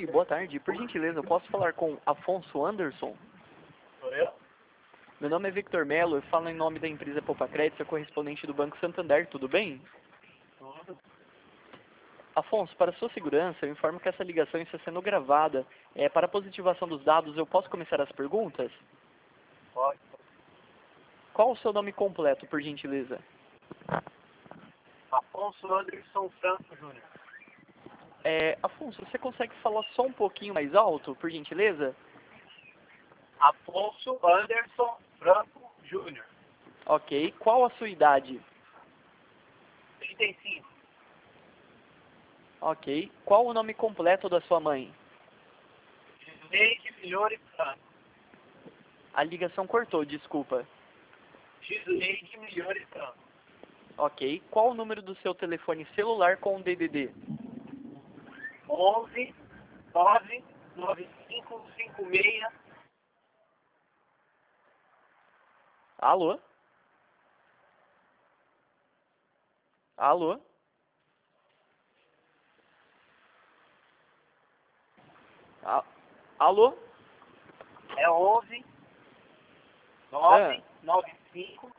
Oi, boa tarde. Por gentileza, eu posso falar com Afonso Anderson? Sou eu? Meu nome é Victor Melo, eu falo em nome da empresa Poupa Crédito, sou correspondente do Banco Santander, tudo bem? Tudo. Afonso, para sua segurança, eu informo que essa ligação está sendo gravada. Para a positivação dos dados, eu posso começar as perguntas? Pode. Qual o seu nome completo, por gentileza? Afonso Anderson Franco Júnior. Afonso, você consegue falar só um pouquinho mais alto, por gentileza? Afonso Anderson Franco Júnior. Ok. Qual a sua idade? 35. Ok. Qual o nome completo da sua mãe? Gisleide Milhões Franco. A ligação cortou, desculpa. Gisleide Milhões Franco. Ok. Qual o número do seu telefone celular com DDD? 11 9 9556. Alô? Alô? Alô? É 11 Ah, 9 95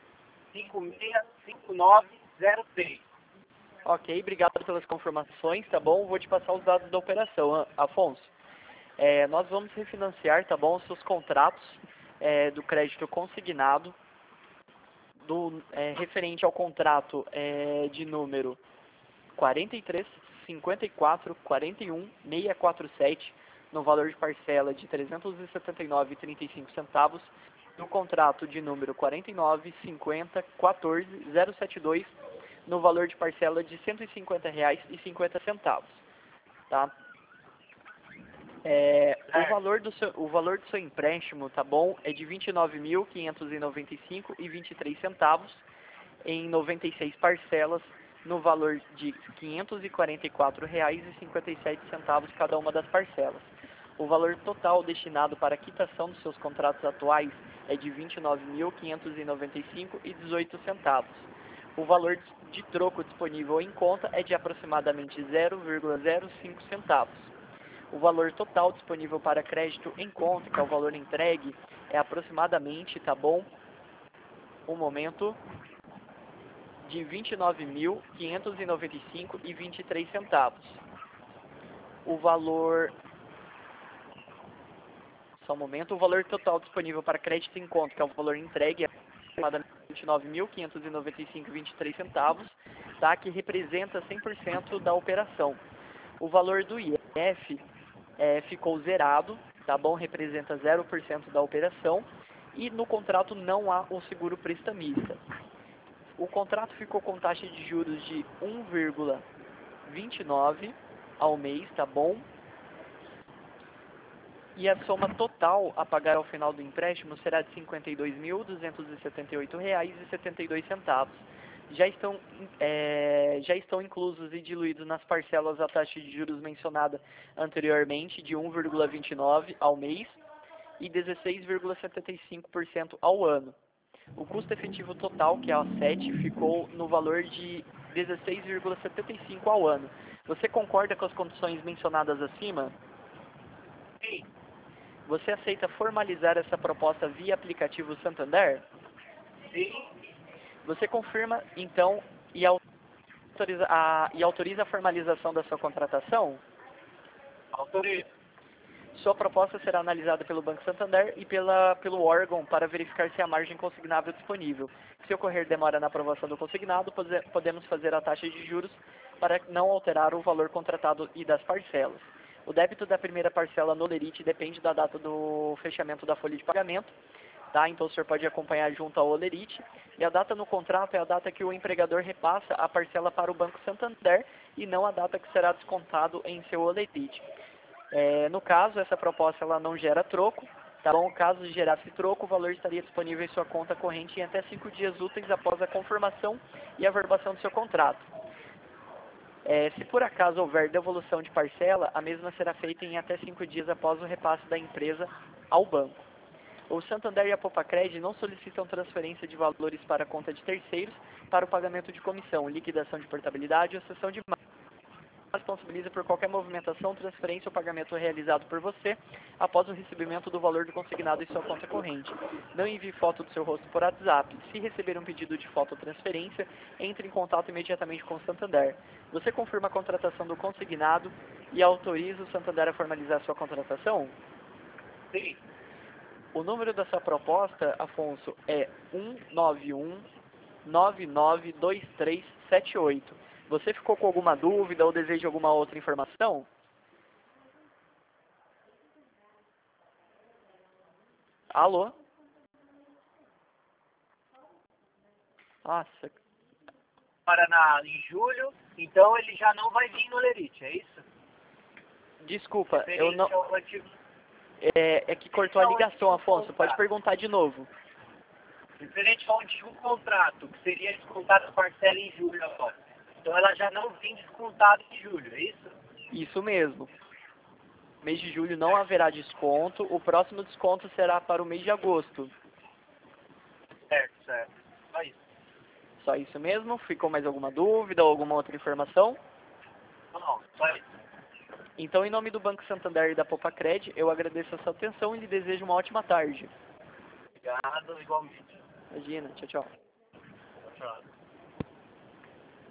565906. ok, obrigado pelas confirmações, tá bom? Vou te passar os dados da operação, Afonso. Nós vamos refinanciar, tá bom, os seus contratos do crédito consignado, referente ao contrato de número 43, 54, 41, 647, no valor de parcela de R$ 379,35, no contrato de número 49, 50, 14, 072, no valor de parcela de R$ 150,50, tá? O valor do seu empréstimo, tá bom, é de R$ 29.595,23 em 96 parcelas, no valor de R$ 544,57 cada uma das parcelas. O valor total destinado para a quitação dos seus contratos atuais é de R$ 29.595,18. O valor de troco disponível em conta é de aproximadamente 0,05 centavos. O valor total disponível para crédito em conta, que é o valor entregue, é aproximadamente, tá bom? Um momento, de R$ 29.595,23. O valor... Só um momento. O valor total disponível para crédito em conta, que é o valor entregue, é aproximadamente R$ 29.595,23, tá? Que representa 100% da operação. O valor do IF ficou zerado, tá bom? Representa 0% da operação. E no contrato não há o seguro prestamista. O contrato ficou com taxa de juros de 1,29 ao mês, tá bom? E a soma total a pagar ao final do empréstimo será de R$ 52.278,72. Já estão inclusos e diluídos nas parcelas a taxa de juros mencionada anteriormente, de 1,29 ao mês e 16,75% ao ano. O custo efetivo total, que é a 7, ficou no valor de 16,75 ao ano. Você concorda com as condições mencionadas acima? Sim. Você aceita formalizar essa proposta via aplicativo Santander? Sim. Você confirma, então, e autoriza a formalização da sua contratação? Autorizo. Sua proposta será analisada pelo Banco Santander e pelo órgão para verificar se há margem consignável disponível. Se ocorrer demora na aprovação do consignado, podemos fazer a taxa de juros para não alterar o valor contratado e das parcelas. O débito da primeira parcela no Olerite depende da data do fechamento da folha de pagamento, tá? Então o senhor pode acompanhar junto ao Olerite. E a data no contrato é a data que o empregador repassa a parcela para o Banco Santander e não a data que será descontado em seu Olerite. No caso, essa proposta ela não gera troco, tá bom? Caso gerasse troco, o valor estaria disponível em sua conta corrente em até 5 dias úteis após a confirmação e averbação do seu contrato. Se por acaso houver devolução de parcela, a mesma será feita em até 5 dias após o repasse da empresa ao banco. O Santander e a Poupa-Cred não solicitam transferência de valores para a conta de terceiros para o pagamento de comissão, liquidação de portabilidade ou cessão de marca. responsabiliza por qualquer movimentação, transferência ou pagamento realizado por você após o recebimento do valor do consignado em sua conta corrente. Não envie foto do seu rosto por WhatsApp. Se receber um pedido de foto ou transferência, entre em contato imediatamente com o Santander. Você confirma a contratação do consignado e autoriza o Santander a formalizar sua contratação? Sim. O número da sua proposta, Afonso, é 191-992378. Você ficou com alguma dúvida ou deseja alguma outra informação? Alô? Nossa, Em julho, então ele já não vai vir no Lerite, é isso? desculpa, eu não... Referente ao antigo, É que cortou a ligação, Afonso. Pode perguntar de novo. referente ao antigo contrato, que seria descontado a parcela em julho agora. Então ela já não vem descontada em julho, é isso? Isso mesmo. Mês de julho não haverá desconto. O próximo desconto será para o mês de agosto. Certo, certo. Só isso. Só isso mesmo? Ficou mais alguma dúvida ou alguma outra informação? Não, só isso. Então, em nome do Banco Santander e da Popacred, eu agradeço a sua atenção e lhe desejo uma ótima tarde. Obrigado, igualmente. Imagina, tchau, tchau. Tchau.